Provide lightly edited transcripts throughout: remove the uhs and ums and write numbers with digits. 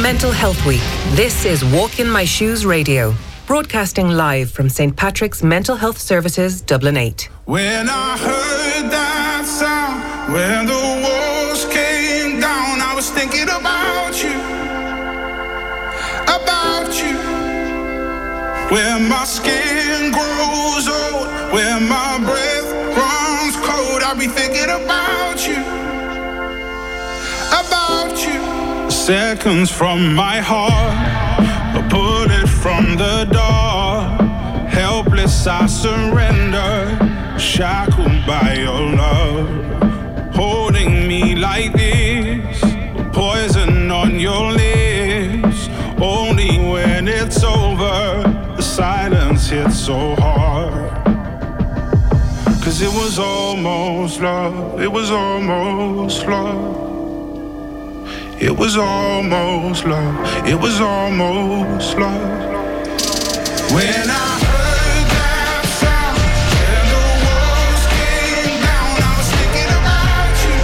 Mental Health Week. This is Walk in My Shoes Radio, broadcasting live from St. Patrick's Mental Health Services, Dublin 8. When I heard that sound, when the walls came down, I was thinking about you, about you. When my skin grows old, when my breath runs cold, I'll be thinking about you, about you. Seconds from my heart, a bullet from the dark. Helpless I surrender, shackled by your love. Holding me like this, poison on your lips. Only when it's over, the silence hits so hard. Cause it was almost love, it was almost love. It was almost love, it was almost love. When I heard that sound, when the walls came down, I was thinking about you,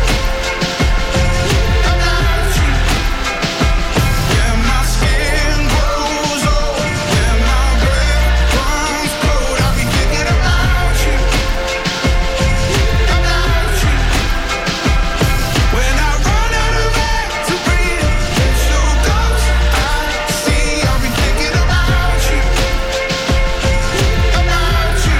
about you. When my skin grows old, when my breath runs cold, I'll be thinking about you, about you. When I run out of air to breathe, it's your ghost I see, I'll be thinking about you, about you.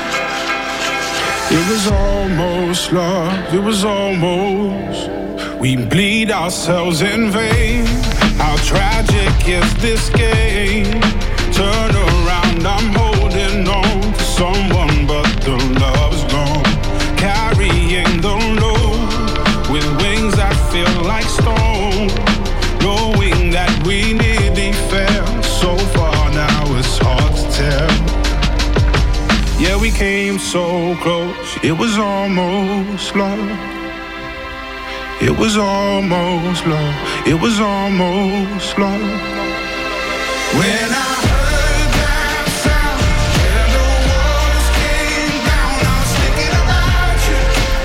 It was almost love, it was almost. We bleed ourselves in vain. How tragic is this game? Turn around, I'm holding on to someone, but the love's gone. Carrying the load with wings that feel like stone. Knowing that we nearly fell so far, now it's hard to tell. Yeah, we came so close, it was almost love. It was almost love, it was almost love. When I heard that sound, when the walls came down, I was thinking about you,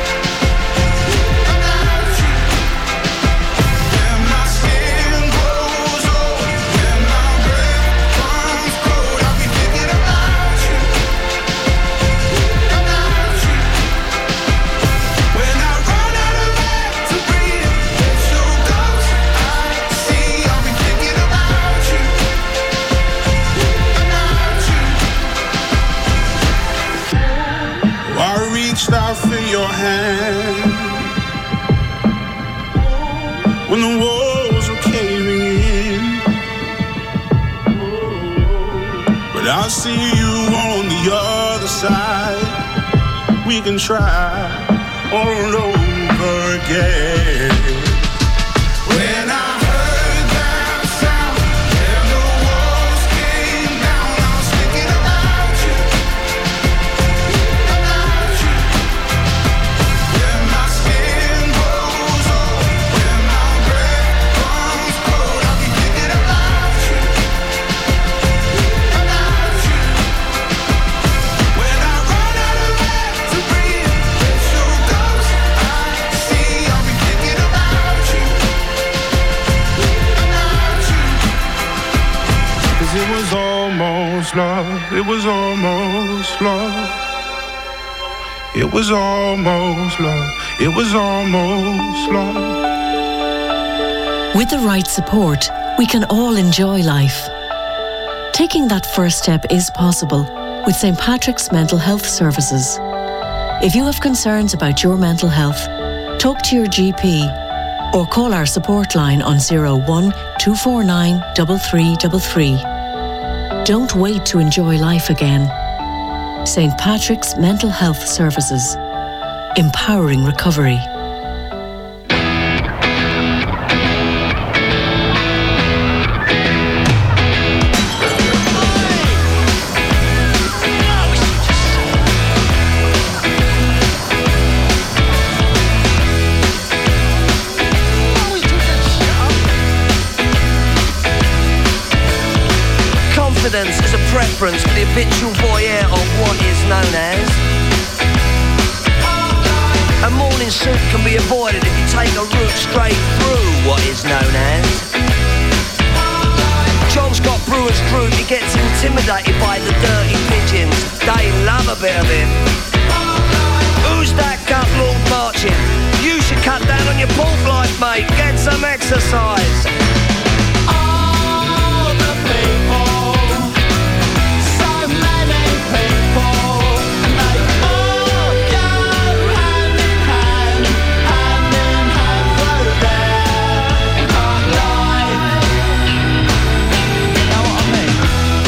about you. When my skin grows old, when my breath runs cold, I'll be thinking about you, about you. When I run out of air to breathe, it's your ghost I see, I'll be thinking about you, about you. I reached out for your hand when the walls were caving in, but I see you on the other side. We can try all over again. When I heard that sound, when the walls came down, I was thinking about you, about you. When my skin grows old, when my breath runs cold, I'll be thinking about you, about you. When I run out of air to breathe, it's your ghost I see, I'll be thinking about you, about you. 'Cause it was almost love, it was almost love. It was almost love, it was almost love. With the right support, we can all enjoy life. Taking that first step is possible with St. Patrick's Mental Health Services. If you have concerns about your mental health, talk to your GP or call our support line on 01 249 3333. Don't wait to enjoy life again. St. Patrick's Mental Health Services, empowering recovery. Confidence is a preference for the habitual voyeur of what is known as. A morning suit can be avoided if you take a route straight through what is known as. got brewer's droop, he gets intimidated by the dirty pigeons. They love a bit of him. Who's that gut lord marching? You should cut down on your pork life, mate. Get some exercise. All the people, so many people, and they all go hand in hand through their life. You know what I mean?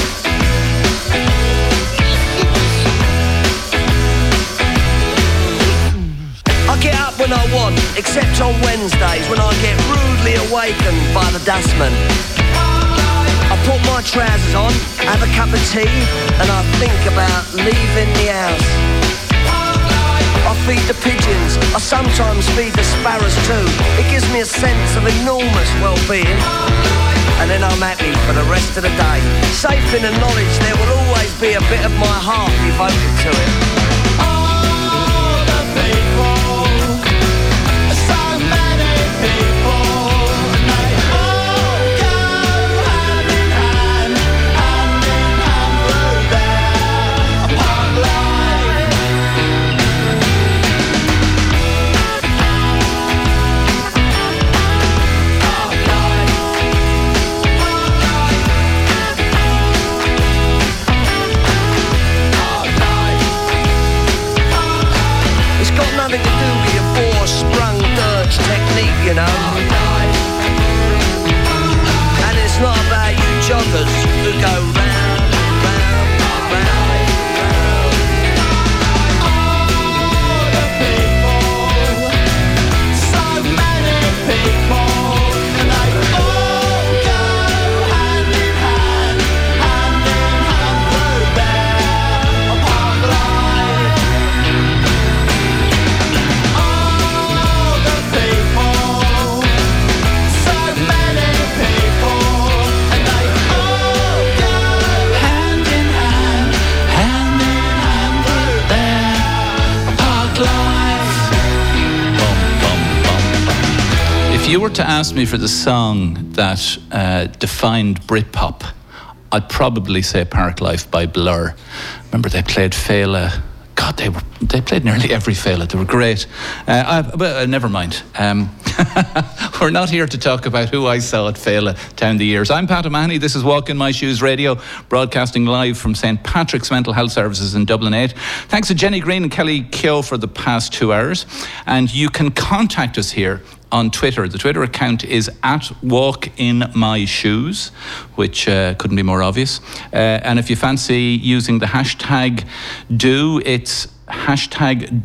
I get up when I want, except on Wednesdays when I get rudely awakened by the dustman. I put my trousers on, have a cup of tea, and I think about leaving the house. I feed the pigeons, I sometimes feed the sparrows too. It gives me a sense of enormous well-being. And then I'm happy for the rest of the day, safe in the knowledge there will always be a bit of my heart devoted to it. All the people, so many people, and they all go hand in hand through their park life. It's got nothing to do with your four-sprung dirge technique, you know. And it's not about you joggers who go round, round, round, round. All the people, so many people, and they all go hand in hand through their park life. All the people, so many people, and they all go hand in hand through their park life. If you were to ask me for the song that defined Britpop, I'd probably say Park Life by Blur. Remember they played Fela. God, they played nearly every Fela. They were great. But never mind. We're not here to talk about who I saw at Fela down the years. I'm Pat O'Mahony. This is Walk in My Shoes Radio, broadcasting live from St. Patrick's Mental Health Services in Dublin 8. Thanks to Jenny Green and Kelly Keogh for the past 2 hours. And you can contact us here on Twitter. The Twitter account is @WalkInMyShoes, which couldn't be more obvious. And if you fancy using the hashtag do, it's hashtag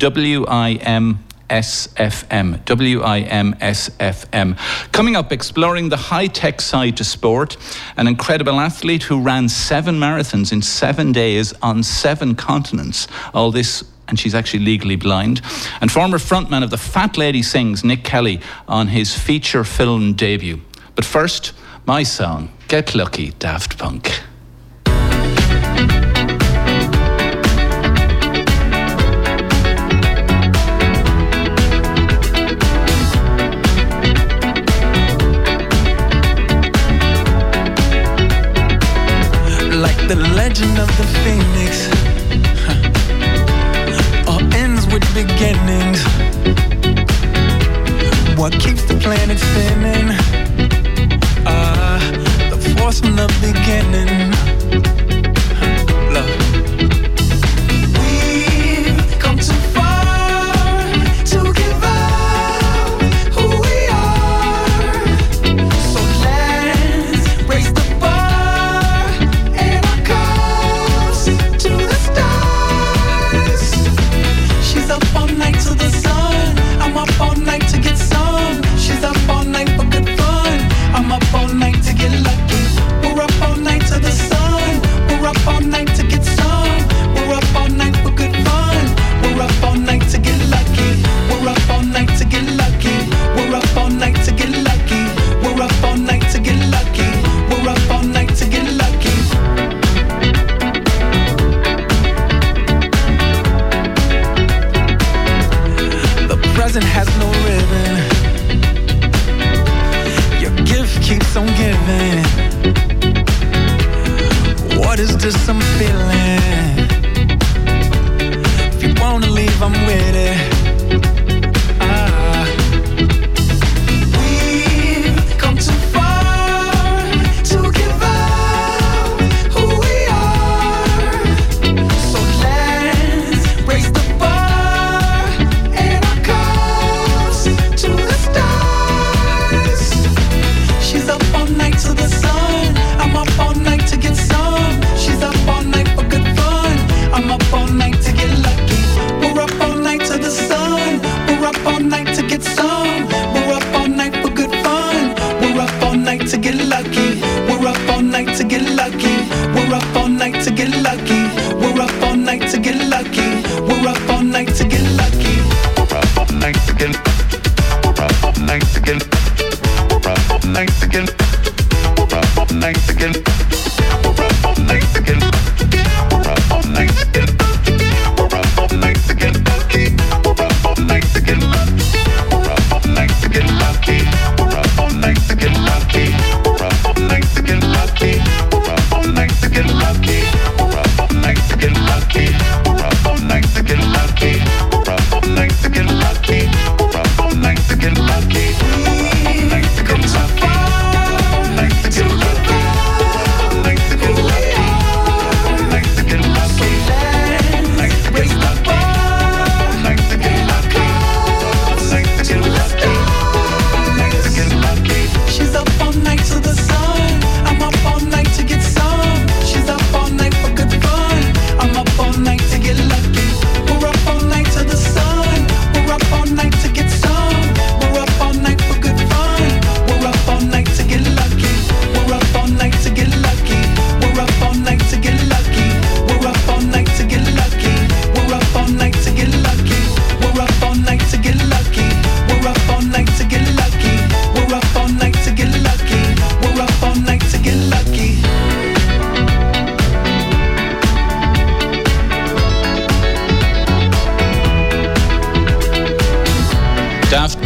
WIMSFM. WIMSFM. Coming up, exploring the high-tech side to sport, an incredible athlete who ran 7 marathons in 7 days on 7 continents. All this, and she's actually legally blind. And former frontman of the Fat Lady Sings, Nick Kelly, on his feature film debut. But first, my song, Get Lucky, Daft Punk. Like the legend of the Phoenix, all ends with beginnings. What keeps the planet spinning? The force from the beginning.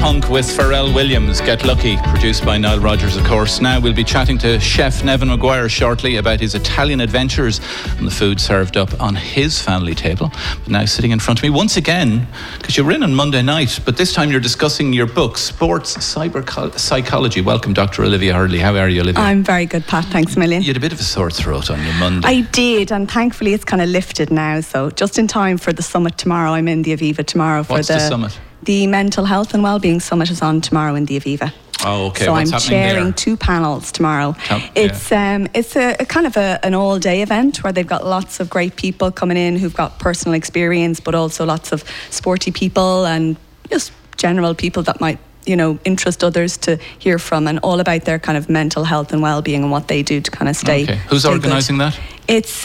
Punk with Pharrell Williams, Get Lucky, produced by Nile Rodgers, of course. Now we'll be chatting to Chef Nevin Maguire shortly about his Italian adventures and the food served up on his family table. But now sitting in front of me once again, because you were in on Monday night, but this time you're discussing your book, Sports Psychology. Welcome, Dr. Olivia Hurley. How are you, Olivia? I'm very good, Pat. Thanks a million. You had a bit of a sore throat on your Monday. I did, and thankfully it's kind of lifted now. So just in time for the summit tomorrow. I'm in the Aviva tomorrow for What's the summit? The Mental Health and Wellbeing Summit is on tomorrow in the Aviva. Oh, okay. So What's I'm happening chairing there? 2 panels tomorrow. It's a kind of an all-day event where they've got lots of great people coming in who've got personal experience, but also lots of sporty people and just general people that might, interest others to hear from, and all about their kind of mental health and well-being and what they do to kind of stay. Okay. Who's organising that? It's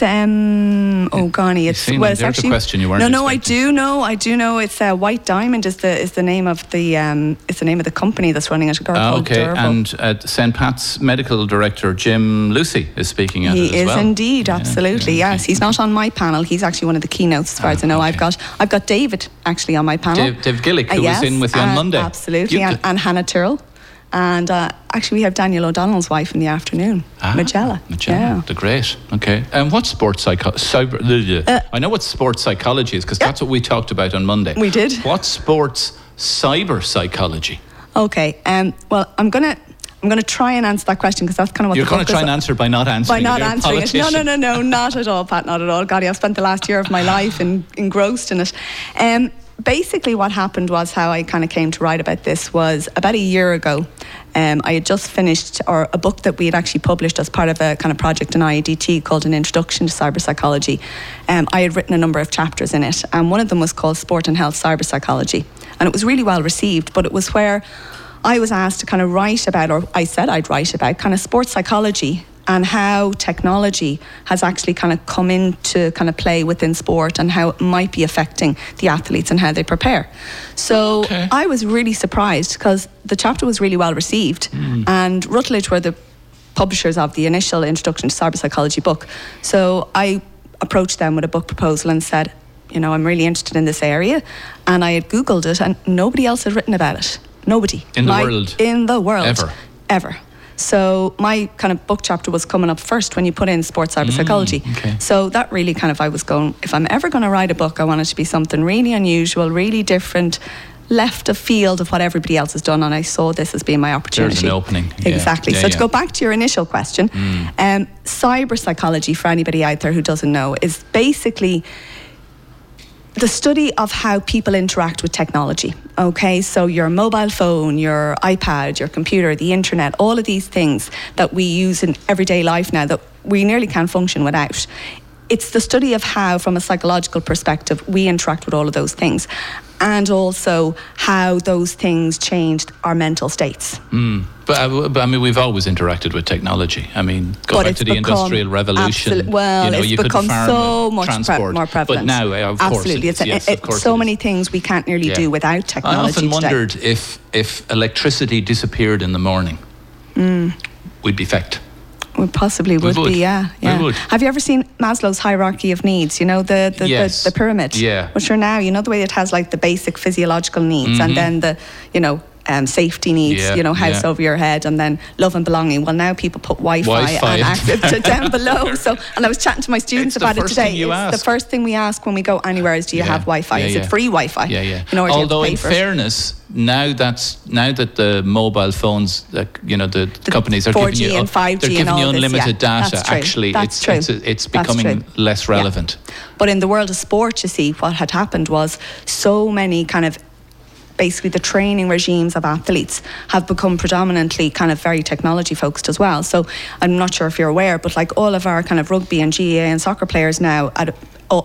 it's actually a question you weren't No, expecting. I do know. It's White Diamond is the name of the company that's running it. Okay, and St. Pat's Medical Director Jim Lucy is speaking at it as well. He is indeed, absolutely. Yeah, yes, he's not on my panel. He's actually one of the keynotes, as far as I know. Okay. I've got David actually on my panel. Dave Gillick, who was in with you on Monday. Absolutely, and Hannah Tyrrell. And actually, we have Daniel O'Donnell's wife in the afternoon, Magella. Yeah. The great. Okay. And what sports psychology? I know what sports psychology is because that's what we talked about on Monday. We did. What sports cyber psychology? Okay. Well, I'm gonna try and answer that question because that's kind of what you're going to try and answer by not answering. By not answering it. No, not at all, Pat. Not at all. Golly, I've spent the last year of my life engrossed in it. Basically what happened was how I kind of came to write about this was about a year ago. I had just finished a book that we had actually published as part of a kind of project in IADT called An Introduction to Cyber Psychology. I had written a number of chapters in it, and one of them was called Sport and Health Cyber Psychology, and it was really well received, but it was where I was asked to kind of write about, or I said I'd write about, kind of sports psychology and how technology has actually kind of come into kind of play within sport and how it might be affecting the athletes and how they prepare. So I was really surprised because the chapter was really well received, and Rutledge were the publishers of the initial Introduction to Cyber Psychology book. So I approached them with a book proposal and said, I'm really interested in this area, and I had Googled it and nobody else had written about it. Nobody. In the world? Ever. So my kind of book chapter was coming up first when you put in sports cyber psychology. Okay. So that really kind of, I was going, if I'm ever going to write a book, I want it to be something really unusual, really different, left of field of what everybody else has done, and I saw this as being my opportunity. There's an opening. Exactly. To go back to your initial question, cyber psychology, for anybody out there who doesn't know, is basically the study of how people interact with technology. Okay, so your mobile phone, your iPad, your computer, the internet, all of these things that we use in everyday life now that we nearly can't function without. It's the study of how, from a psychological perspective, we interact with all of those things, and also how those things changed our mental states. But I mean, we've always interacted with technology. I mean, go back to the Industrial Revolution. It's become so much more prevalent. But now, of course, it's so many things we can't nearly do without technology. I often wondered if electricity disappeared in the morning, we'd be fecked. We possibly would be, yeah. We would. Have you ever seen Maslow's hierarchy of needs? The pyramid. Yeah. Which are now, the way it has like the basic physiological needs, and then the, safety needs, house over your head, and then love and belonging. Well, now people put Wi-Fi and access to down below. So, and I was chatting to my students about it today. It's the first thing we ask when we go anywhere is, do you have Wi-Fi? Is it free Wi-Fi? Yeah. Or do Although, you have to pay in fairness, now that the mobile phones, the companies are 4G giving you and 5G they're giving you unlimited data. That's true. Actually, that's it's becoming less relevant. Yeah. But in the world of sport, you see, what had happened was so many kind of, basically the training regimes of athletes have become predominantly kind of very technology focused as well. So I'm not sure if you're aware, but like all of our kind of rugby and GAA and soccer players now at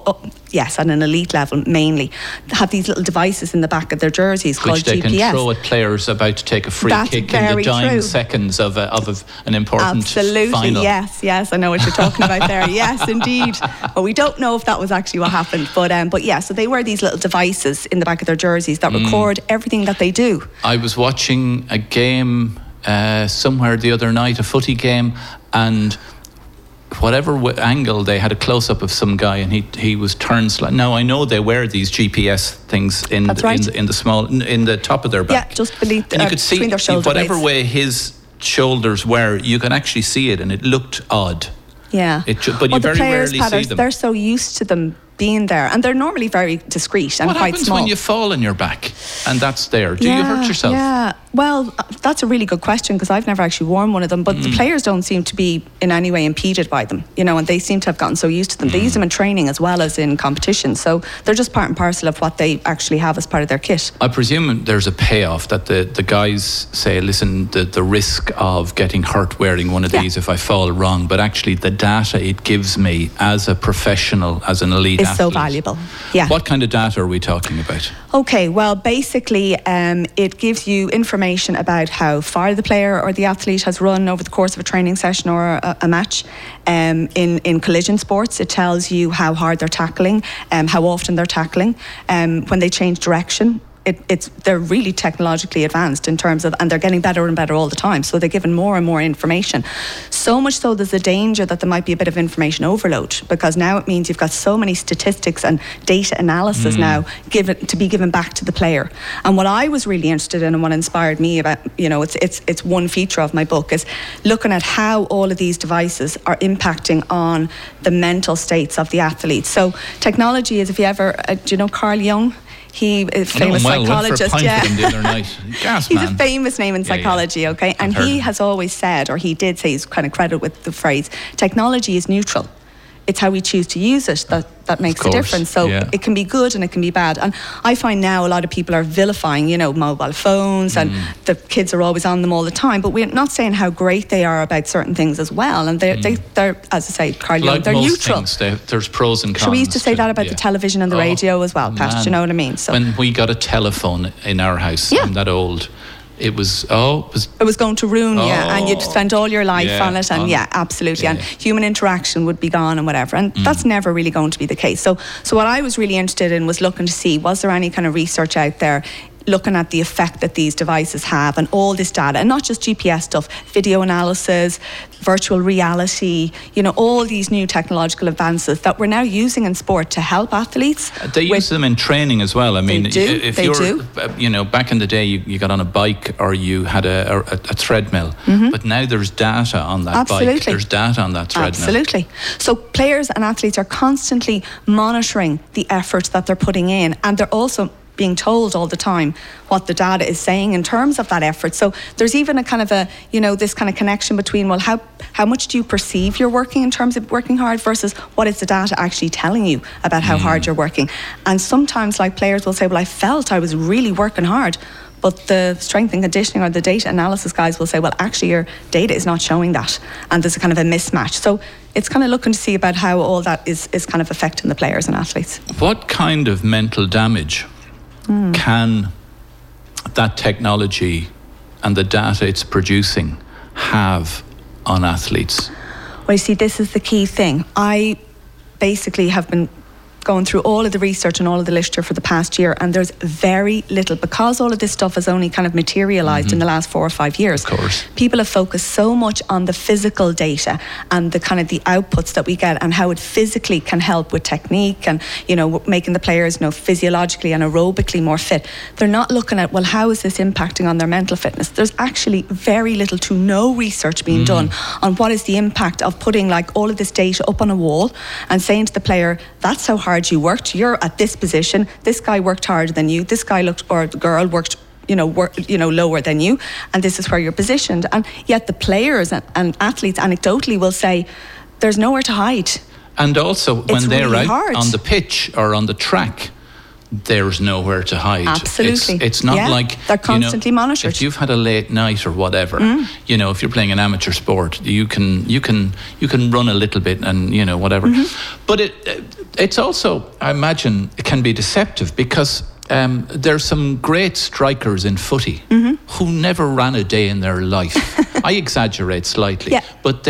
an elite level mainly, have these little devices in the back of their jerseys called GPS. Which they can throw at players about to take a free kick in the dying seconds of an important final. Yes, I know what you're talking about there. Yes, indeed. But we don't know if that was actually what happened. But yeah, so they wear these little devices in the back of their jerseys that record everything that they do. I was watching a game somewhere the other night, a footy game, and whatever angle they had a close up of some guy, and he was turned slightly. Now I know they wear these GPS things in the top of their back. Yeah, just beneath, and you could see between their shoulder whatever blades. way his shoulders were, you can actually see it, and it looked odd. Yeah, but you the very players, rarely Pat, see them. They're so used to them being there, and they're normally very discreet and What quite happens small. when you fall on your back and that's there? Do you hurt yourself? Yeah, well, that's a really good question, because I've never actually worn one of them, but the players don't seem to be in any way impeded by them, and they seem to have gotten so used to them. They use them in training as well as in competition, so they're just part and parcel of what they actually have as part of their kit. I presume there's a payoff that the guys say, listen, the risk of getting hurt wearing one of these if I fall wrong, but actually the data it gives me as a professional, as an elite Is athlete, so valuable. Yeah. What kind of data are we talking about? Okay, well, basically, it gives you information about how far the player or the athlete has run over the course of a training session or a match. In collision sports, it tells you how hard they're tackling, how often they're tackling, when they change direction. They're really technologically advanced in terms of, and they're getting better and better all the time. So they're given more and more information. So much so there's a danger that there might be a bit of information overload, because now it means you've got so many statistics and data analysis now to be given back to the player. And what I was really interested in, and what inspired me about, it's one feature of my book, is looking at how all of these devices are impacting on the mental states of the athletes. So technology is, if you ever, do you know Carl Jung? He is a famous psychologist. Went for a pint with him the other night. He's a famous name in psychology, okay? And he has always said, or he did say, he's kind of credited with the phrase, technology is neutral. It's how we choose to use it that makes a difference. So it can be good and it can be bad. And I find now a lot of people are vilifying, mobile phones, and the kids are always on them all the time. But we're not saying how great they are about certain things as well. And they're as I say, Carl Jung, they're neutral. Things, there's pros and cons. So we used to say that about the television and the radio as well, Pat. Do you know what I mean? So when we got a telephone in our house, I'm that old. It was going to ruin you, and you'd spend all your life on it, and absolutely, and human interaction would be gone and whatever, and that's never really going to be the case. So what I was really interested in was looking to see, was there any kind of research out there looking at the effect that these devices have and all this data, and not just GPS stuff, video analysis, virtual reality, all these new technological advances that we're now using in sport to help athletes. They use them in training as well. I mean, if you're back in the day, you got on a bike or you had a treadmill, but now there's data on that bike. There's data on that treadmill. Absolutely. So players and athletes are constantly monitoring the effort that they're putting in, and they're also being told all the time what the data is saying in terms of that effort. So there's even a kind of this kind of connection between, well, how much do you perceive you're working in terms of working hard versus what is the data actually telling you about how hard you're working. And sometimes players will say, well, I felt I was really working hard, but the strength and conditioning or the data analysis guys will say, well, actually your data is not showing that, and there's a kind of a mismatch. So it's kind of looking to see about how all that is kind of affecting the players and athletes. What kind of mental damage can that technology and the data it's producing have on athletes? Well, you see, this is the key thing. I basically have been going through all of the research and all of the literature for the past year, and there's very little, because all of this stuff has only kind of materialised in the last 4 or 5 years. Of course. People have focused so much on the physical data and the kind of the outputs that we get and how it physically can help with technique and, making the players, physiologically and aerobically more fit. They're not looking at, well, how is this impacting on their mental fitness? There's actually very little to no research being done on what is the impact of putting all of this data up on a wall and saying to the player, that's how hard you worked, you're at this position, this guy worked harder than you, this guy or the girl worked lower than you, and this is where you're positioned. And yet the players and athletes anecdotally will say there's nowhere to hide. And also when they're really out hard on the pitch or on the track, there's nowhere to hide. Absolutely. It's not like they're constantly monitored. If you've had a late night or whatever, if you're playing an amateur sport, you can run a little bit and whatever. But it's also, I imagine, it can be deceptive because there's some great strikers in footy who never ran a day in their life. I exaggerate slightly, but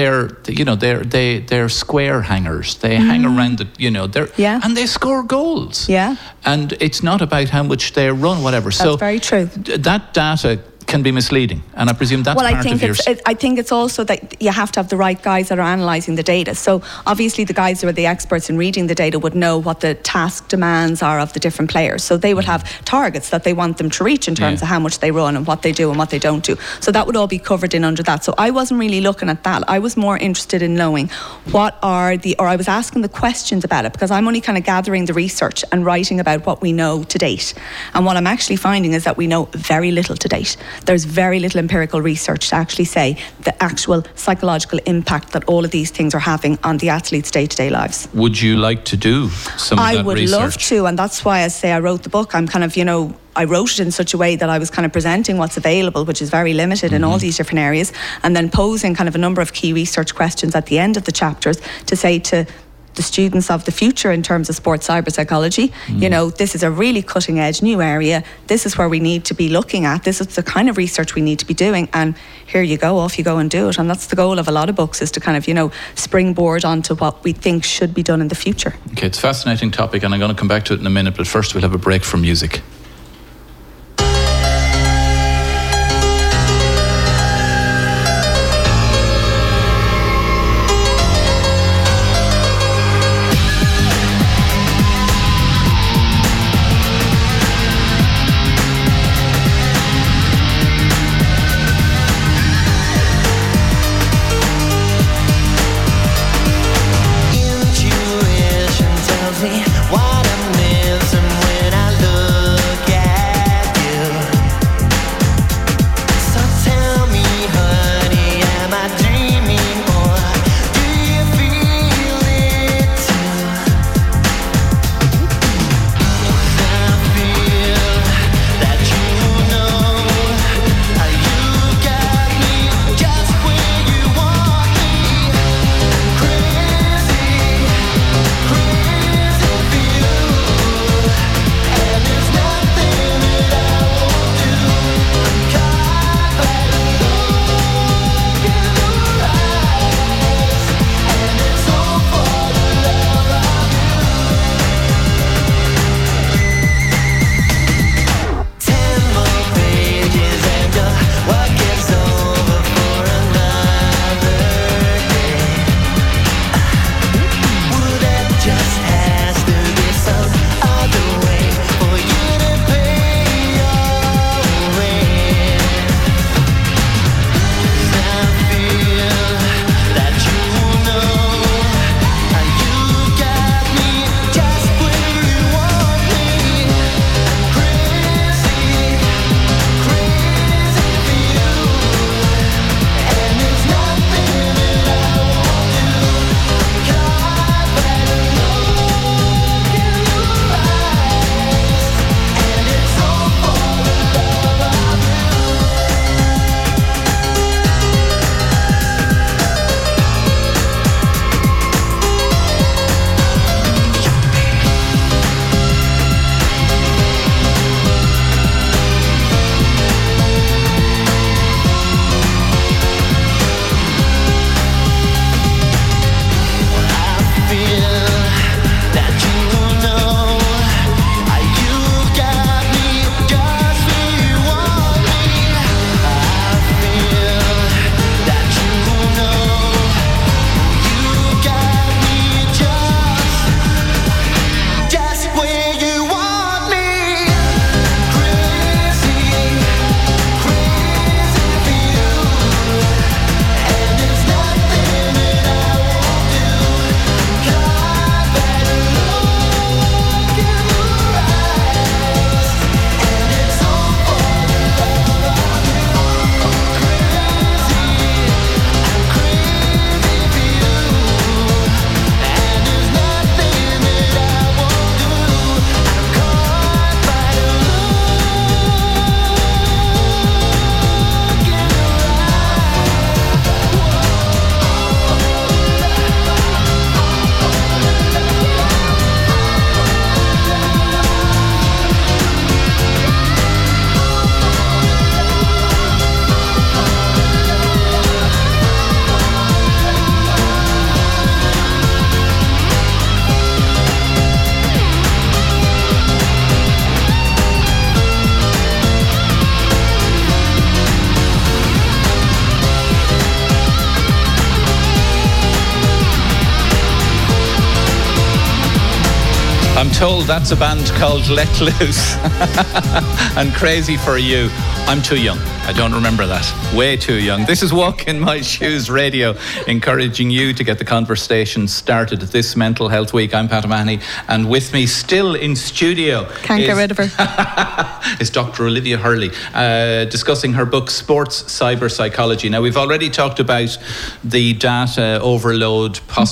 they're square hangers. They hang around and they score goals. Yeah. And it's not about how much they run, whatever. That's very true. That data can be misleading, and I presume that's well, part of your... I think it's also that you have to have the right guys that are analysing the data. So obviously the guys who are the experts in reading the data would know what the task demands are of the different players. So they would have targets that they want them to reach in terms of how much they run and what they do and what they don't do. So that would all be covered in under that. So I wasn't really looking at that. I was more interested in knowing I was asking the questions about it, because I'm only kind of gathering the research and writing about what we know to date. And what I'm actually finding is that we know very little to date. There's very little empirical research to actually say the actual psychological impact that all of these things are having on the athletes' day-to-day lives. Would you like to do some of that research? I would love to, and that's why I say I wrote the book. I'm kind of, I wrote it in such a way that I was kind of presenting what's available, which is very limited in all these different areas, and then posing kind of a number of key research questions at the end of the chapters to say to the students of the future in terms of sports cyber psychology, this is a really cutting edge new area. This is where we need to be looking at. This is the kind of research we need to be doing. And here you go, off you go and do it. And that's the goal of a lot of books, is to kind of, springboard onto what we think should be done in the future. Okay, it's a fascinating topic, and I'm going to come back to it in a minute. But first we'll have a break from music. What I'm missing when I look at you told that's a band called Let Loose and Crazy for You. I'm too young. I don't remember that. Way too young. This is Walk in My Shoes Radio, encouraging you to get the conversation started this Mental Health Week. I'm Pat O'Mahony, and with me still in studio Can't get rid of her. is Dr. Olivia Hurley, discussing her book Sports Cyber Psychology. Now, we've already talked about the data overload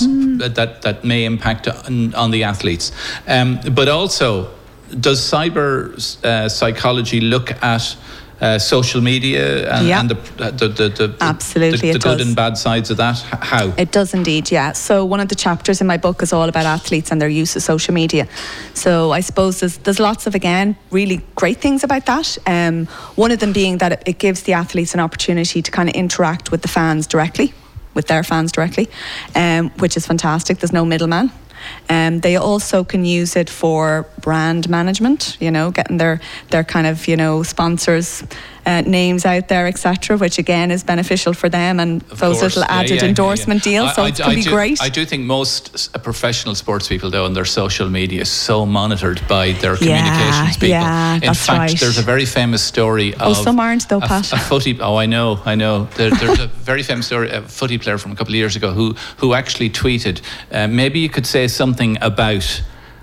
that may impact on the athletes. But also, does cyber psychology look at social media and the absolutely the good and bad sides of that? How? It does indeed, yeah. So one of the chapters in my book is all about athletes and their use of social media. So I suppose there's lots of, again, really great things about that. One of them being that it gives the athletes an opportunity to kind of interact with the fans directly, with their fans directly, which is fantastic. There's no middleman. They also can use it for brand management, getting their kind of, sponsors' names out there, etc., which again is beneficial for them, and of those little added endorsement deals. So it can be great. I do think most professional sports people, though, and their social media is so monitored by their communications people. Yeah, in fact, right. There's a very famous story of some aren't though, Pat. a footy. Oh, I know. There's a very famous story. A footy player from a couple of years ago who actually tweeted. Maybe you could say something about.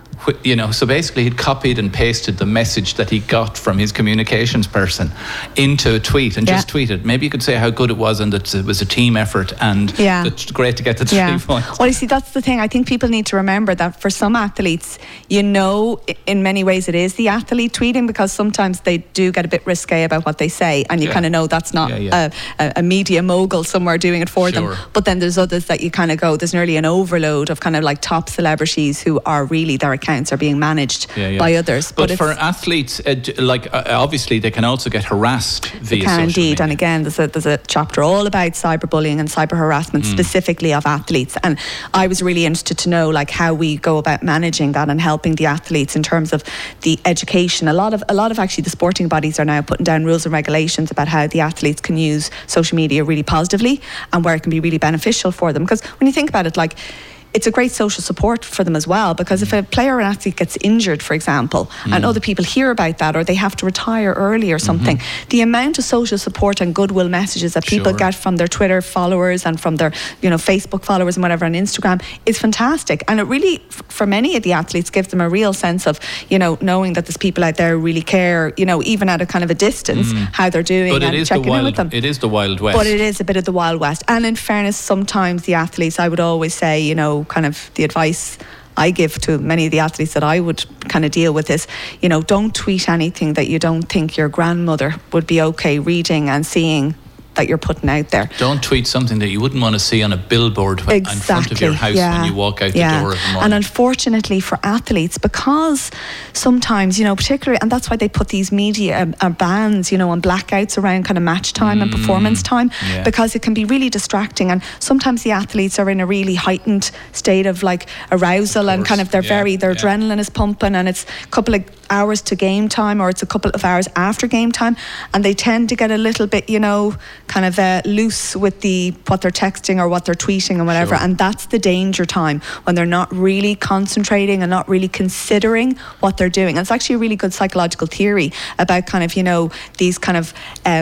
So basically he'd copied and pasted the message that he got from his communications person into a tweet and just tweeted. Maybe you could say how good it was and that it was a team effort and it's great to get the 3 points. Well, you see, that's the thing. I think people need to remember that for some athletes, in many ways it is the athlete tweeting, because sometimes they do get a bit risque about what they say, and you kind of know that's not a media mogul somewhere doing it for them. But then there's others that you kind of go, there's nearly an overload of kind of like top celebrities who are really, their accounts are being managed by others. But for athletes, obviously they can also get harassed via social media. And again, there's a chapter all about cyberbullying and cyber harassment, specifically of athletes. And I was really interested to know how we go about managing that and helping the athletes in terms of the education. A lot of actually the sporting bodies are now putting down rules and regulations about how the athletes can use social media really positively and where it can be really beneficial for them. Because when you think about it, it's a great social support for them as well, because if a player or an athlete gets injured, for example, and other people hear about that, or they have to retire early or something, the amount of social support and goodwill messages that people get from their Twitter followers and from their Facebook followers and whatever on Instagram is fantastic. And it really, for many of the athletes, gives them a real sense of knowing that there's people out there who really care, even at a kind of a distance, how they're doing, and checking in with them. It is the Wild West. But it is a bit of the Wild West. And in fairness, sometimes the athletes, I would always say, kind of the advice I give to many of the athletes that I would kind of deal with is, don't tweet anything that you don't think your grandmother would be okay reading and seeing that you're putting out there. Don't tweet something that you wouldn't want to see on a billboard in front of your house when you walk out the door of the morning. And unfortunately for athletes, because sometimes, particularly, and that's why they put these media bans, on blackouts around kind of match time and performance time, because it can be really distracting. And sometimes the athletes are in a really heightened state of arousal, and kind of their adrenaline is pumping, and it's a couple of hours to game time, or it's a couple of hours after game time, and they tend to get a little bit, kind of loose with what they're texting or what they're tweeting and whatever. And that's the danger time, when they're not really concentrating and not really considering what they're doing. And it's actually a really good psychological theory about kind of, these kind of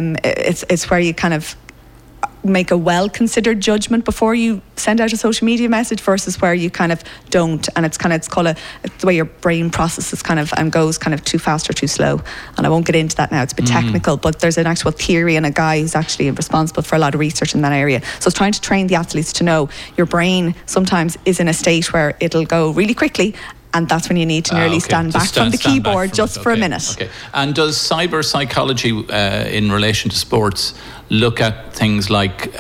it's where you kind of make a well-considered judgment before you send out a social media message versus where you kind of don't, and it's called it's the way your brain processes kind of and goes kind of too fast or too slow. And I won't get into that now, it's a bit technical, but there's an actual theory and a guy who's actually responsible for a lot of research in that area. So it's trying to train the athletes to know your brain sometimes is in a state where it'll go really quickly, and that's when you need to nearly stand back from the keyboard for a minute. Okay. And does cyber psychology in relation to sports look at things like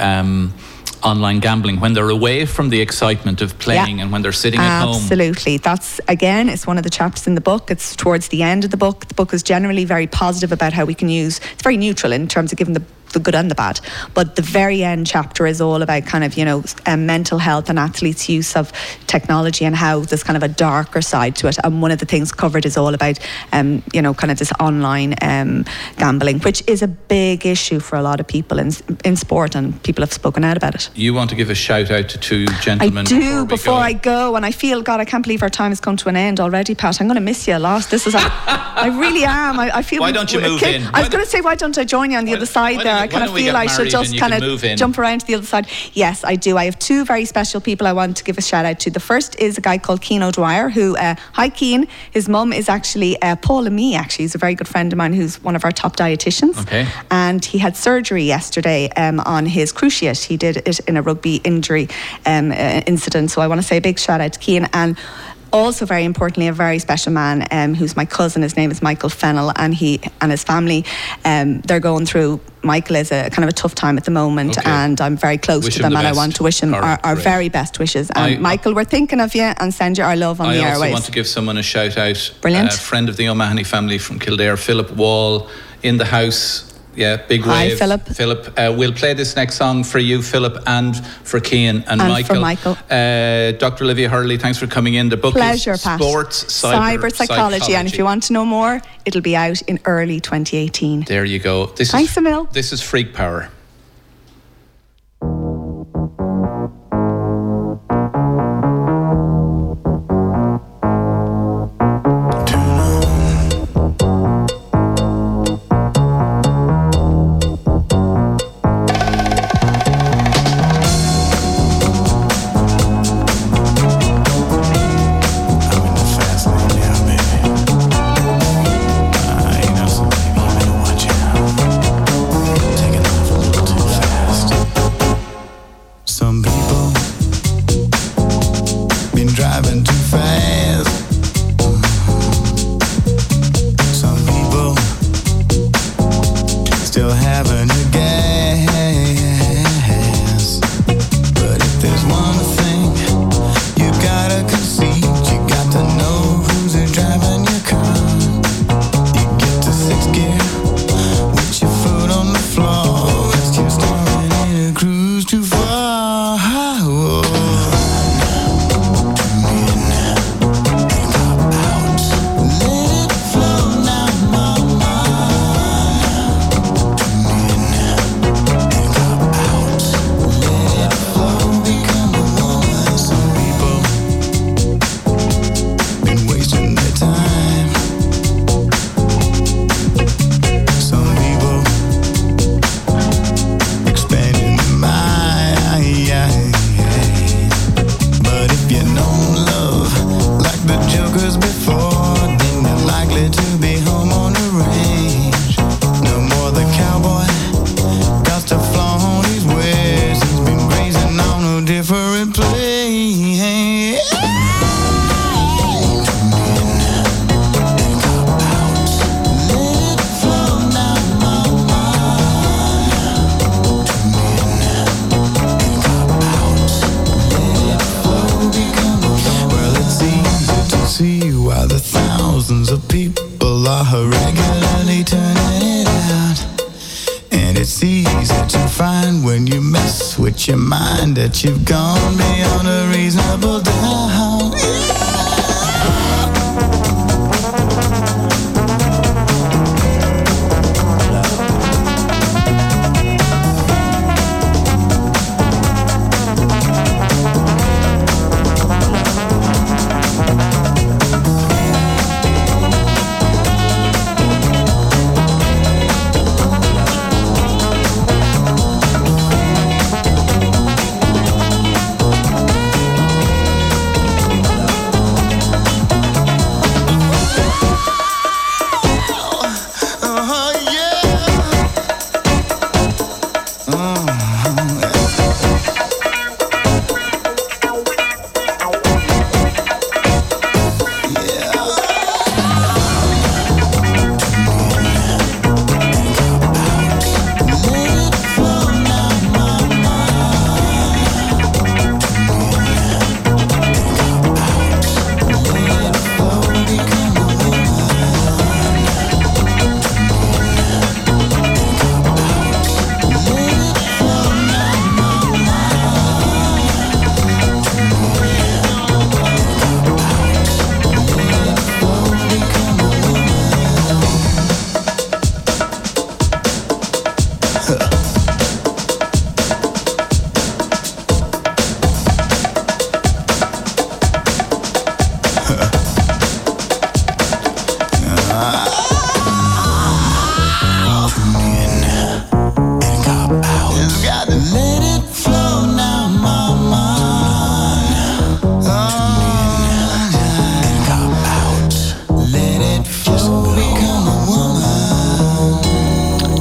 online gambling when they're away from the excitement of playing and when they're sitting at home? Absolutely. That's, again, it's one of the chapters in the book. It's towards the end of the book. The book is generally very positive about how we can use, it's very neutral in terms of giving the the good and the bad. But the very end chapter is all about kind of, mental health and athletes' use of technology and how there's kind of a darker side to it. And one of the things covered is all about, kind of this online gambling, which is a big issue for a lot of people in sport, and people have spoken out about it. You want to give a shout out to two gentlemen? I do, before I go, and I feel, God, I can't believe our time has come to an end already, Pat. I'm going to miss you a lot. This is, I really am. I feel. Why don't you move in? I was going to say, why don't I join you on the other side there? I kind of feel I should just kind of jump around to the other side. Yes, I do. I have two very special people I want to give a shout out to. The first is a guy called Cian O'Dwyer, who, hi Cian, his mum is actually Paula Mee, actually. He's a very good friend of mine who's one of our top dietitians. Okay. And he had surgery yesterday on his cruciate. He did it in a rugby injury incident. So I want to say a big shout out to Cian. And also, very importantly, a very special man who's my cousin. His name is Michael Fennell, and he and his family, they're going through. Michael is a kind of a tough time at the moment, and I'm very close to them, and I want to wish him our very best wishes. And Michael, we're thinking of you and send you our love on the airwaves. I also want to give someone a shout out. Brilliant. A friend of the O'Mahony family from Kildare, Philip Wall, in the house. Yeah, big wave. Hi, Philip. Philip, we'll play this next song for you, Philip, and for Cian and Michael. For Michael. Dr. Olivia Hurley, thanks for coming in. The book Pleasure, is Pat. Sports Cyber Psychology. And if you want to know more, it'll be out in early 2018. There you go. Thanks, Emil. This is Freak Power. Your mind that you've gone beyond a reasonable doubt.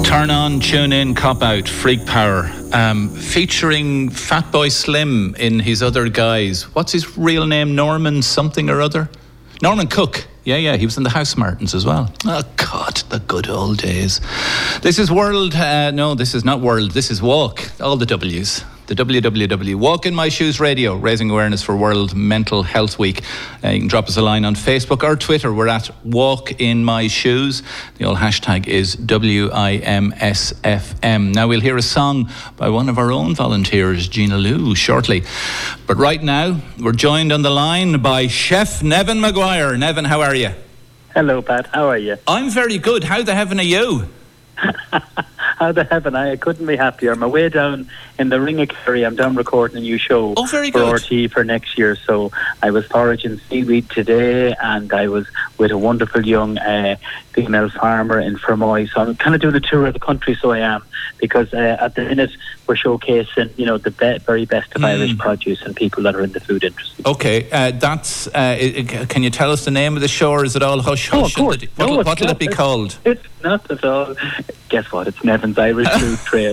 Turn on, tune in, cop out, Freak Power, featuring Fatboy Slim in his other guise. What's his real name? Norman something or other? Norman Cook. Yeah, he was in the House Martins as well. Oh, God, the good old days. This is World, no, this is not World, this is Walk, all the W's. The WWW, Walk in My Shoes Radio, raising awareness for World Mental Health Week. You can drop us a line on Facebook or Twitter. We're at Walk in My Shoes. The old hashtag is WIMSFM. Now we'll hear a song by one of our own volunteers, Gina Lou, shortly. But right now, we're joined on the line by Chef Nevin Maguire. Nevin, how are you? Hello, Pat. How are you? I'm very good. How the heaven are you? How the heaven, I couldn't be happier. I'm away down in the Ring of Kerry. I'm down recording a new show for RT for next year. So I was foraging seaweed today, and I was with a wonderful young female farmer in Fermoy. So I'm kind of doing a tour of the country, so I am, because at the minute we're showcasing, the very best of Irish produce and people that are in the food industry. Okay, that's. Can you tell us the name of the show, or is it all hush hush? Oh, of course. What'll it be called? It's not at all. Guess what? It's Nevin's Irish Food Trail.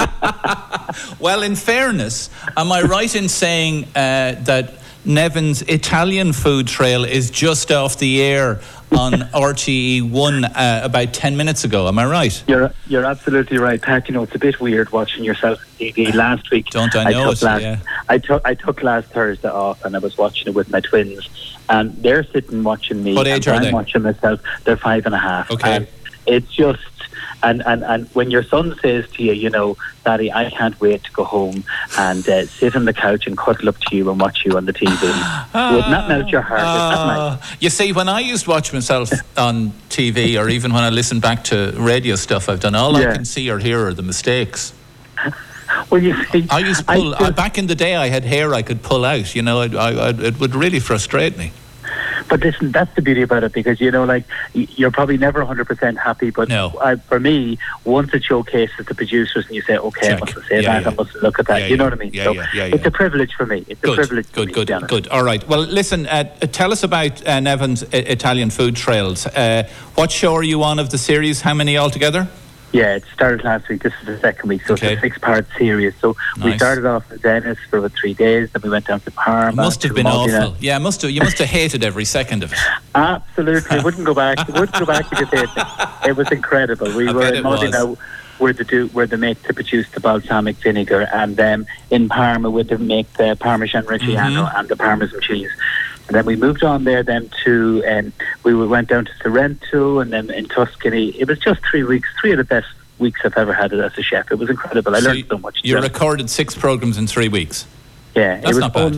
Well, in fairness, am I right in saying that Nevin's Italian Food Trail is just off the air on RTE1 about 10 minutes ago? Am I right? You're absolutely right, Pat. It's a bit weird watching yourself on TV. Last week, don't I know it? Yeah. I took last Thursday off, and I was watching it with my twins, and they're sitting watching me. What age are they? I'm watching myself. They're 5.5. Okay. And it's just, and when your son says to you, Daddy, I can't wait to go home and sit on the couch and cuddle up to you and watch you on the TV. Wouldn't that melt your heart? Isn't that nice? You see, when I used to watch myself on TV, or even when I listen back to radio stuff I've done, all I can see or hear are the mistakes. Well, you see, I used to pull, back in the day I had hair I could pull out, it would really frustrate me. But listen, that's the beauty about it, because, you're probably never 100% happy, but no. For me, once it showcases the producers and you say, okay, I mustn't say that, I mustn't look at that, you know what I mean? It's a privilege for me. It's a privilege for me. Good. All right. Well, listen, tell us about Nevin's Italian Food Trails. What show are you on of the series? How many altogether? Yeah, it started last week. This is the second week, so it's a 6-part series. So we started off in Venice for about 3 days, then we went down to Parma. It must have been awful. Yeah, you must have hated every second of it. Absolutely. Wouldn't go back. Wouldn't go back if you said it. It was incredible. We were in Modena where they make to produce the balsamic vinegar, and then in Parma where they make the Parmesan Reggiano and the Parmesan cheese. And then we moved on there then to, we went down to Sorrento, and then in Tuscany. It was just 3 weeks, 3 of the best weeks I've ever had as a chef. It was incredible. I learned so much. You recorded 6 programs in 3 weeks? Yeah, that's it was not bad.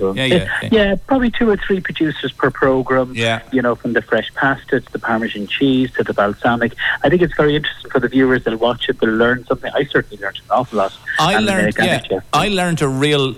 Yeah, probably 2 or 3 producers per program. Yeah. From the fresh pasta to the Parmesan cheese to the balsamic. I think it's very interesting for the viewers. They'll watch it, they'll learn something. I certainly learned an awful lot. I learned a real.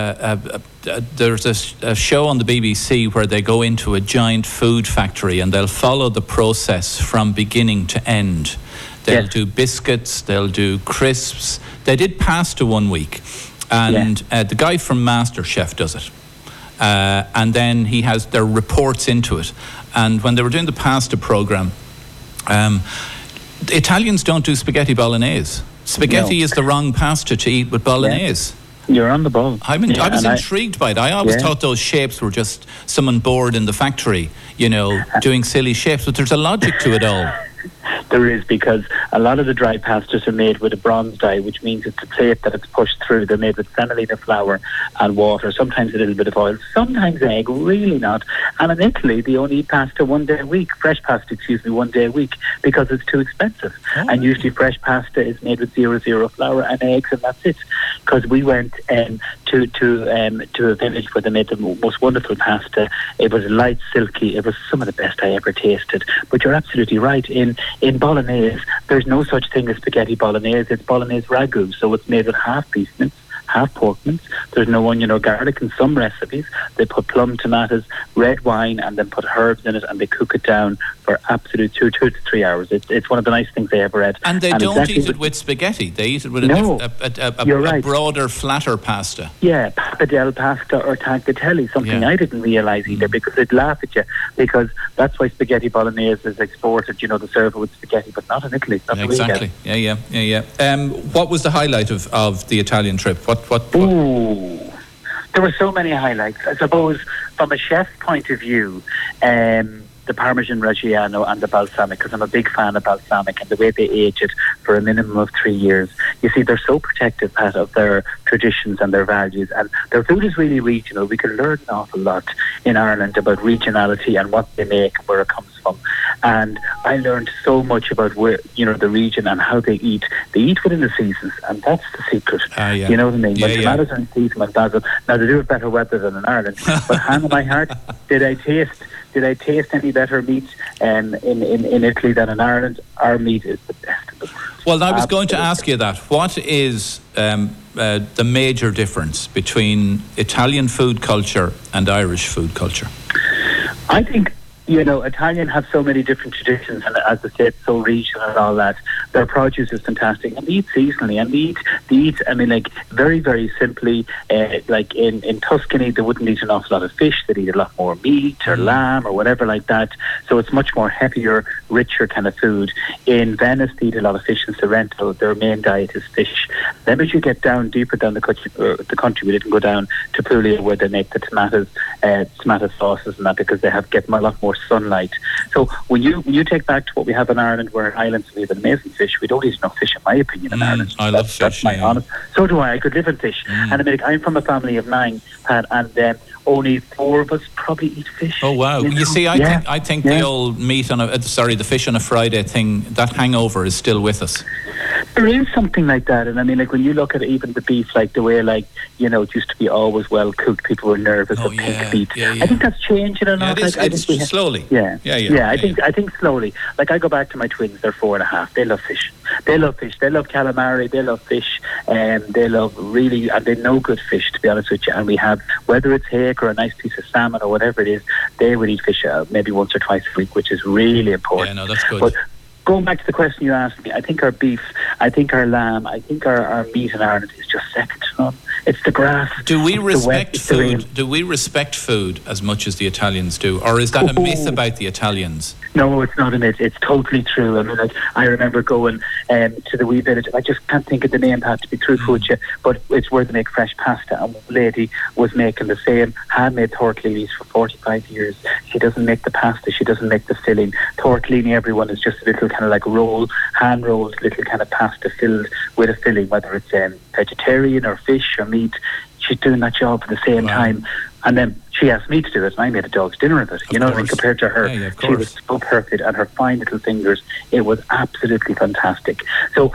There's a show on the BBC where they go into a giant food factory and they'll follow the process from beginning to end. They'll do biscuits, they'll do crisps. They did pasta one week. And the guy from MasterChef does it. And then he has their reports into it. And when they were doing the pasta programme, the Italians don't do spaghetti bolognese. Spaghetti is the wrong pasta to eat with bolognese. You're on the ball. I was intrigued by it. I always thought those shapes were just someone bored in the factory, doing silly shapes. But there's a logic to it all. There is, because a lot of the dry pastas are made with a bronze dye, which means it's a tape that it's pushed through. They're made with semolina flour and water, sometimes a little bit of oil, sometimes egg, really not. And in Italy, they only eat pasta 1 day a week, fresh pasta, 1 day a week, because it's too expensive. And usually fresh pasta is made with 0 flour and eggs, and that's it. Because we went to a village where they made the most wonderful pasta. It was light, silky. It was some of the best I ever tasted. But you're absolutely right. In bolognese, there's no such thing as spaghetti bolognese. It's bolognese ragu, so it's made with half beef mince, half pork mince. There's no onion or garlic in some recipes. They put plum, tomatoes, red wine, and then put herbs in it, and they cook it down for absolute 2 to 3 hours. It's one of the nice things I ever had. And they don't eat it with spaghetti. They eat it with a broader, flatter pasta. Yeah, pappardelle pasta or tagliatelle, something I didn't realise either, because they'd laugh at you, because that's why spaghetti bolognese is exported, they serve it with spaghetti, but not in Italy. That's exactly. What was the highlight of the Italian trip? Ooh, there were so many highlights. I suppose from a chef's point of view, the Parmesan Reggiano and the balsamic, because I'm a big fan of balsamic, and the way they age it for a minimum of 3 years. You see, they're so protective, Pat, of their traditions and their values, and their food is really regional. We can learn an awful lot in Ireland about regionality and what they make and where it comes from. And I learned so much about where, the region and how they eat. They eat within the seasons, and that's the secret. You know what I mean? When tomatoes are in season, when basil, now they do have better weather than in Ireland, but hand on my heart, did I taste any better meat in Italy than in Ireland? Our meat is the best in the world. Well, I was going to ask you that. What is the major difference between Italian food culture and Irish food culture? I think, Italian have so many different traditions, and as I said, so regional and all that. Their produce is fantastic, and they eat seasonally, and they eat, very, very simply, like in Tuscany, they wouldn't eat an awful lot of fish. They'd eat a lot more meat or lamb or whatever like that. So it's much more heavier, richer kind of food. In Venice, they eat a lot of fish. In Sorrento, their main diet is fish. Then as you get down deeper down the country, we didn't go down to Puglia, where they make the tomato sauces and that, because they get a lot more sunlight. So when you take back to what we have in Ireland, where in Ireland we have amazing fish, we don't eat enough fish, in my opinion, in Ireland. I love fish. That's my honest. So do I. I could live in fish. And I'm from a family of 9, Pat, and only 4 of us probably eat fish. Oh wow! You see, I think the old meat on the fish on a Friday thing, that hangover is still with us. There is something like that, and when you look at even the beef, like the way, it used to be always well cooked. People were nervous of pink meat. I think that's changing or not. It's slowly. I think slowly. Like, I go back to my twins; they're 4.5. They love fish. They love calamari. They love fish, and they know good fish, to be honest with you. And we have, whether it's hake or a nice piece of salmon or whatever it is, they would eat fish maybe once or twice a week, which is really important. Yeah, no, that's good. But going back to the question you asked me, I think our beef, I think our lamb, I think our meat in Ireland is just second to none. It's the grass. Do we respect food? Do we respect food as much as the Italians do, or is that a myth about the Italians? No, it's not a myth. It's totally true. I remember going to the wee village. I just can't think of the name, Pat, to be truthful with you, but it's where they make fresh pasta. And one lady was making the same handmade tortellinis for 45 years. She doesn't make the pasta. She doesn't make the filling. Tortellini, everyone, is just a little kind of like hand-rolled little kind of pasta filled with a filling, whether it's vegetarian or fish or meat. She's doing that job at the same time. And then she asked me to do it, and I made a dog's dinner of it. Compared to her, she was so perfect, and her fine little fingers, it was absolutely fantastic. So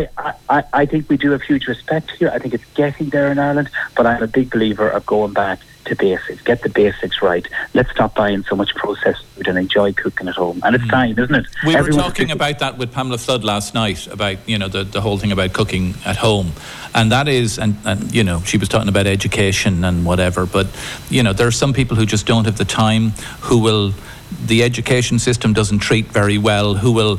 I think we do have huge respect here. I think it's getting there in Ireland, but I'm a big believer of going back to basics. Get the basics right. Let's stop buying so much processed food and enjoy cooking at home. And it's time, isn't it? We were talking about that with Pamela Flood last night, about the whole thing about cooking at home, and that is, and she was talking about education and whatever, but there are some people who just don't have the time, who will, the education system doesn't treat very well, who will,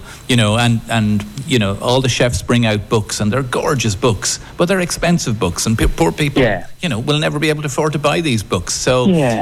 all the chefs bring out books, and they're gorgeous books, but they're expensive books, and poor people, will never be able to afford to buy these books. So,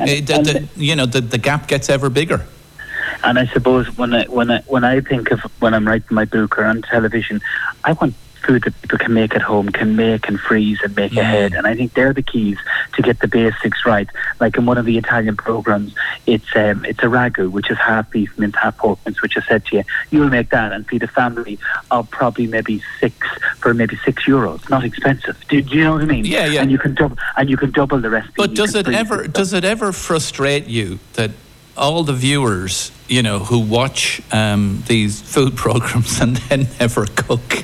the gap gets ever bigger. And I suppose when I think of when I'm writing my book or on television, I want food that people can make at home, can make and freeze and make ahead. And I think they're the keys to get the basics right. Like in one of the Italian programs, it's a ragu, which is half beef mince, half pork mince, which I said to you, you'll make that and feed a family of probably maybe 6 for maybe €6. Not expensive. Do you know what I mean? Yeah. And you can double the recipe. But does it ever frustrate you that all the viewers, who watch these food programs and then never cook?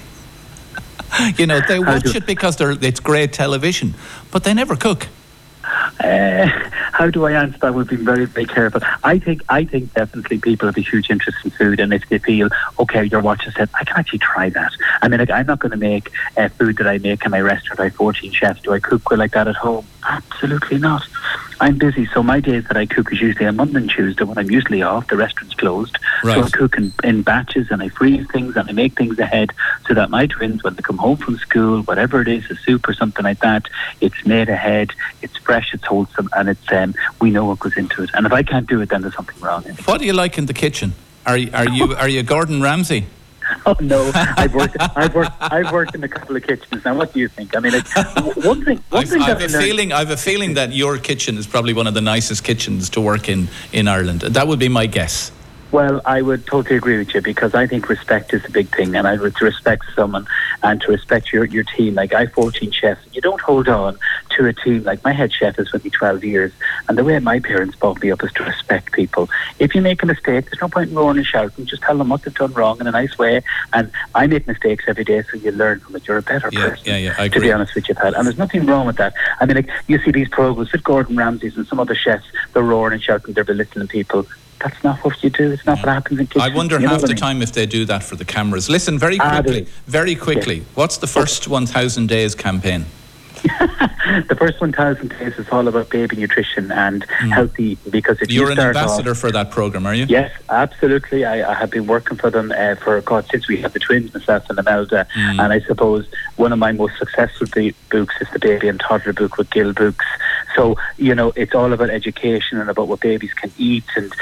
They watch it because it's great television, but they never cook. How how do I answer that? We've been very, very careful. I think definitely people have a huge interest in food, and if they feel, okay, your watch has said, I can actually try that. I mean, like, I'm not going to make food that I make in my restaurant. I have 14 chefs. Do I cook like that at home? Absolutely not. I'm busy, so my days that I cook is usually on Monday and Tuesday when I'm usually off. The restaurant's closed. Right. So I cook in batches, and I freeze things, and I make things ahead so that my twins, when they come home from school, whatever it is, a soup or something like that, it's made ahead, it's fresh, it's wholesome, and it's we know what goes into it. And if I can't do it, then there's something wrong. What do you like in the kitchen? Are you Gordon Ramsay? Oh no, I've worked in a couple of kitchens. Now, what do you think? I mean, one thing. I have a feeling that your kitchen is probably one of the nicest kitchens to work in Ireland. That would be my guess. Well, I would totally agree with you, because I think respect is a big thing, and to respect someone and to respect your team. Like, I have 14 chefs. You don't hold on to a team. Like, my head chef is with me 12 years, and the way my parents brought me up is to respect people. If you make a mistake, there's no point in roaring and shouting. Just tell them what they've done wrong in a nice way. And I make mistakes every day, so you learn from it. You're a better person. Yeah, I agree. To be honest with you, Pat. And there's nothing wrong with that. I mean, like, you see these programs with Gordon Ramsay's and some other chefs, they're roaring and shouting, they're belittling people. That's not what you do. It's not what happens in kitchens. I wonder half the time if they do that for the cameras. Listen, very quickly, yeah. What's the first 1,000 days campaign? The first 1,000 days is all about baby nutrition and healthy, because if you're an ambassador for that program, are you? Yes, absolutely. I have been working for them since we had the twins, myself and Imelda. And I suppose one of my most successful books is the baby and toddler book with Gill Books. So, you know, it's all about education and about what babies can eat and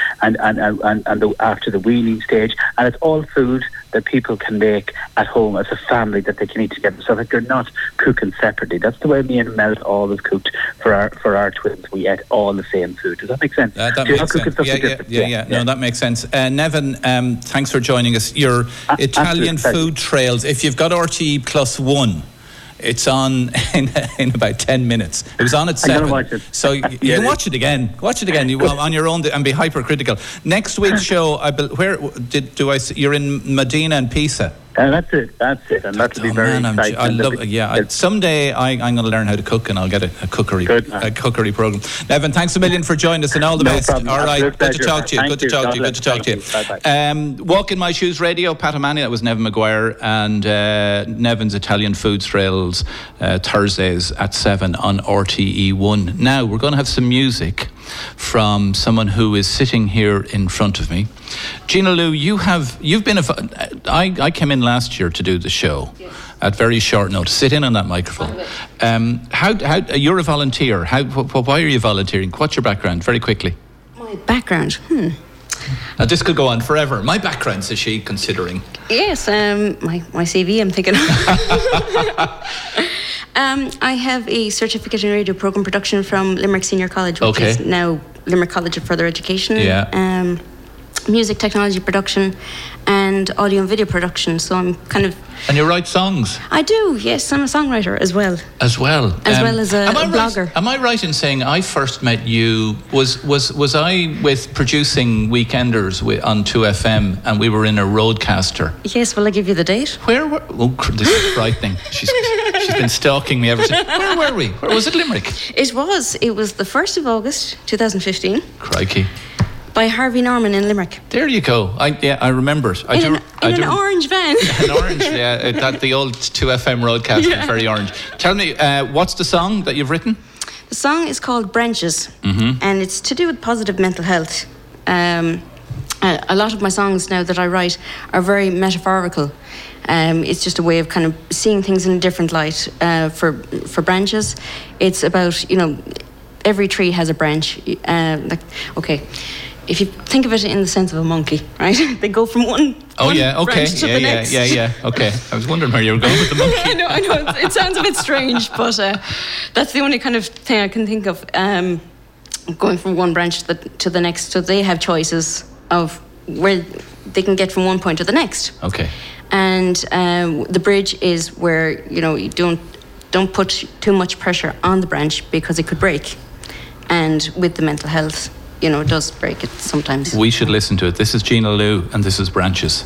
after the weaning stage, and it's all food that people can make at home as a family that they can eat together, so that they're not cooking separately. That's the way me and Mel always cooked for our twins. We ate all the same food. Does that make sense? That makes sense. Yeah. No, that makes sense. Nevin, thanks for joining us. Your Italian food trails. If you've got RTE Plus 1. It's on in about 10 minutes. It was on at 7. Watch it. So you can watch it again. Watch it again. You will on your own and be hypercritical. Next week's show, you're in Medina and Pisa. That's it, and that'll be very exciting. I love it. Someday I'm going to learn how to cook, and I'll get a cookery program. Nevin, thanks a million for joining us, and all the best. Problem. All right, good to talk to you. Good to talk to you. Bye-bye. Walk in My Shoes Radio, Pat O'Mahony, that was Nevin Maguire, and Nevin's Italian Food Trails, Thursdays at 7 on RTE1. Now we're going to have some music from someone who is sitting here in front of me. Gina Lou, you've been I came in last year to do the show at very short notice. Sit in on that microphone. How you're a volunteer? Why are you volunteering? What's your background? Very quickly. My background. Now this could go on forever. My background, says she, considering. Yes, my CV. I'm thinking. I have a certificate in radio program production from Limerick Senior College, which is now Limerick College of Further Education. Yeah. Music technology production and audio and video production. So I'm kind of... And you write songs? I do, yes. I'm a songwriter as well. As well as a blogger. Am I right in saying I first met you, was I with producing Weekenders on 2FM, and we were in a roadcaster? Yes, will I give you the date? This is frightening. She's been stalking me ever since. Where were we? Where was it? Limerick? It was the 1st of August 2015. Crikey. By Harvey Norman in Limerick. There you go. I remember it. In an orange van. An orange, yeah. The old 2FM roadcaster, very orange. Tell me, what's the song that you've written? The song is called Branches, and it's to do with positive mental health. A lot of my songs now that I write are very metaphorical. It's just a way of kind of seeing things in a different light. For Branches, it's about, every tree has a branch. If you think of it in the sense of a monkey, right? They go from one branch to the next. Okay. I was wondering where you were going with the monkey. I know. It sounds a bit strange, but that's the only kind of thing I can think of. Going from one branch to the next, so they have choices of where they can get from one point to the next. Okay. And the bridge is where you don't put too much pressure on the branch because it could break, and with the mental health. It does break it sometimes. We should listen to it. This is Gina Lou, and this is Branches.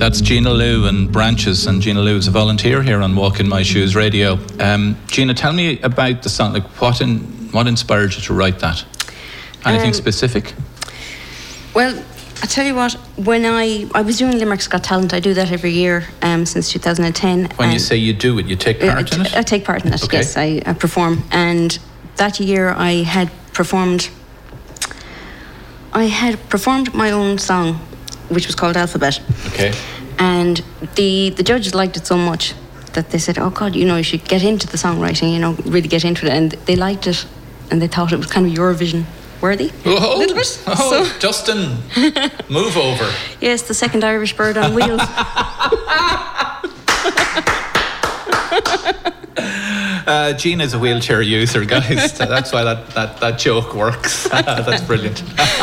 That's Gina Lou and Branches, and Gina Lou is a volunteer here on Walk in My Shoes Radio. Gina, tell me about the song. Like, what inspired you to write that? Anything specific? Well, I tell you what, when I was doing Limerick's Got Talent, I do that every year since 2010. When you say you do it, you take part in it? I take part in it, okay. Yes, I perform. And that year I had performed my own song, which was called Alphabet. Okay. And the judges liked it so much that they said, oh God, you should get into the songwriting, really get into it. And they liked it, and they thought it was kind of Eurovision worthy. Oh, a little bit. Oh, so. Dustin, move over. Yes, the second Irish bird on wheels. Gina's a wheelchair user, guys. That's why that joke works. That's brilliant.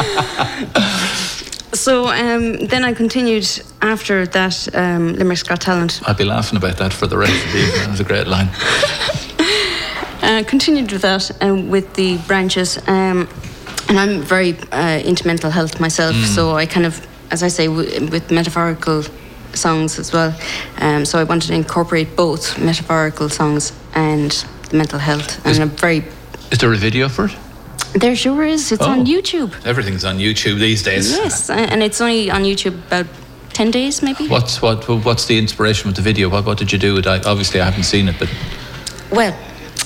So then I continued after that Limerick's Got Talent. I'd be laughing about that for the rest of the evening. That was a great line. Continued with that with the Branches. And I'm very into mental health myself, so I kind of, as I say, with metaphorical songs as well. So I wanted to incorporate both metaphorical songs and the mental health. And I'm very... Is there a video for it? There sure is. It's on YouTube. Everything's on YouTube these days. Yes, and it's only on YouTube about 10 days maybe. What's the inspiration with the video? What did you do with it? Obviously I haven't seen it, but... Well,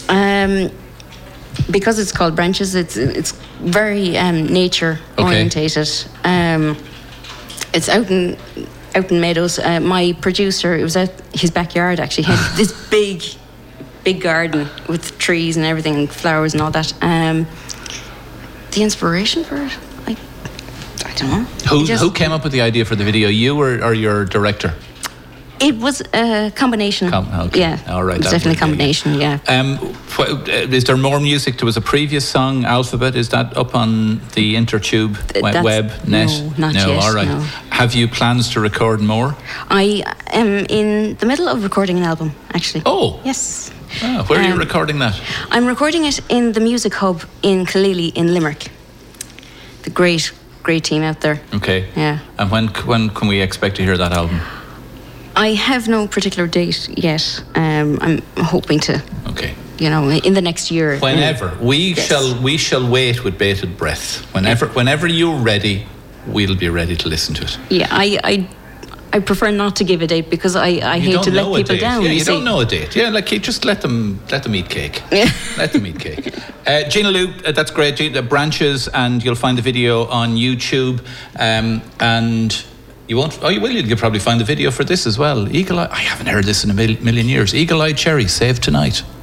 because it's called Branches, it's very nature orientated. It's out in Meadows. My producer, it was at his backyard actually. He had this big garden with trees and everything, flowers and all that. The inspiration for it, I don't know. Who came up with the idea for the video? You or your director? It was a combination. Okay. Yeah. All right. It was definitely a combination, yeah. Is there more music? There was a previous song, Alphabet. Is that up on the Intertube web, net? No, not yet. All right. No. Have you plans to record more? I am in the middle of recording an album, actually. Oh. Yes. Oh, where are you recording that? I'm recording it in the Music Hub in Killelea in Limerick. The great team out there. Okay. Yeah. And when can we expect to hear that album? I have no particular date yet. I'm hoping to. Okay. In the next year. Whenever we shall wait with bated breath. Whenever you're ready, we'll be ready to listen to it. Yeah, I prefer not to give a date because I hate to let people down. Yeah, you don't know a date. Yeah, like you just let them eat cake. Yeah. Let them eat cake. Gina Lou, that's great. Branches, and you'll find the video on YouTube. And you won't. Oh, you will. You'll probably find the video for this as well. Eagle Eye. I haven't heard this in a million years. Eagle Eye Cherry, Save Tonight.